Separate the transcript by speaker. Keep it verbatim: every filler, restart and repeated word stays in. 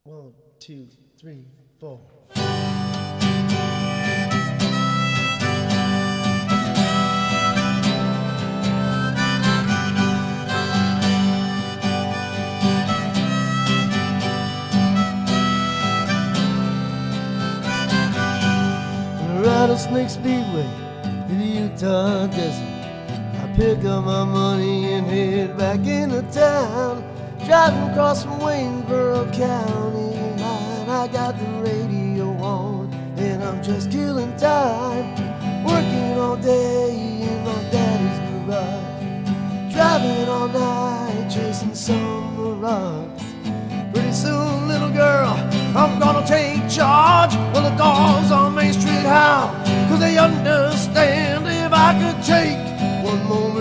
Speaker 1: One, two, three, four. Rattlesnake Speedway in the Utah desert. I pick up my money and head back into town. Driving across from Waynesboro County line. I got the radio on and I'm just killing time. Working all day in my daddy's garage. Driving all night chasing some mirage. Pretty soon, little girl, I'm gonna take charge. Well, the dogs on Main Street howl, cause they understand if I could take one more